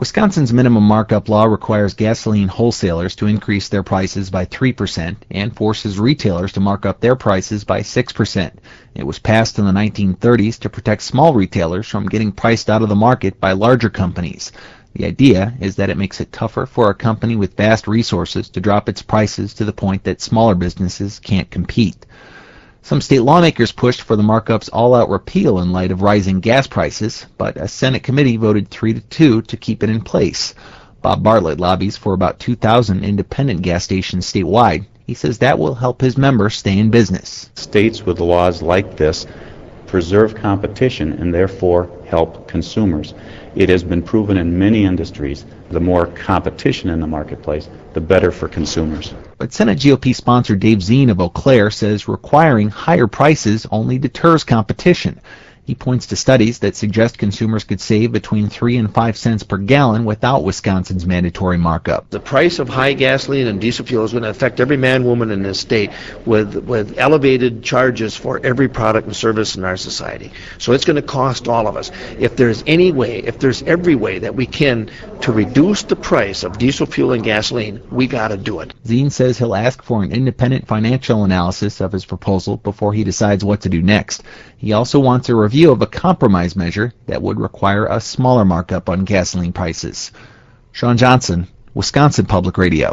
Wisconsin's minimum markup law requires gasoline wholesalers to increase their prices by 3% and forces retailers to mark up their prices by 6%. It was passed in the 1930s to protect small retailers from getting priced out of the market by larger companies. The idea is that it makes it tougher for a company with vast resources to drop its prices to the point that smaller businesses can't compete. Some state lawmakers pushed for the markup's all-out repeal in light of rising gas prices, but a Senate committee voted 3-2 to keep it in place. Bob Bartlett lobbies for about 2,000 independent gas stations statewide. He says that will help his members stay in business. States with laws like this preserve competition and therefore help consumers. It has been proven in many industries, the more competition in the marketplace, the better for consumers. But Senate GOP sponsor Dave Zine of Eau Claire says requiring higher prices only deters competition. He points to studies that suggest consumers could save between 3 and 5 cents per gallon without Wisconsin's mandatory markup. The price of high gasoline and diesel fuel is going to affect every man, woman in this state with elevated charges for every product and service in our society. So it's going to cost all of us. If there's every way that we can to reduce the price of diesel fuel and gasoline, we got to do it. Zine says he'll ask for an independent financial analysis of his proposal before he decides what to do next. He also wants a review of a compromise measure that would require a smaller markup on gasoline prices. Sean Johnson, Wisconsin Public Radio.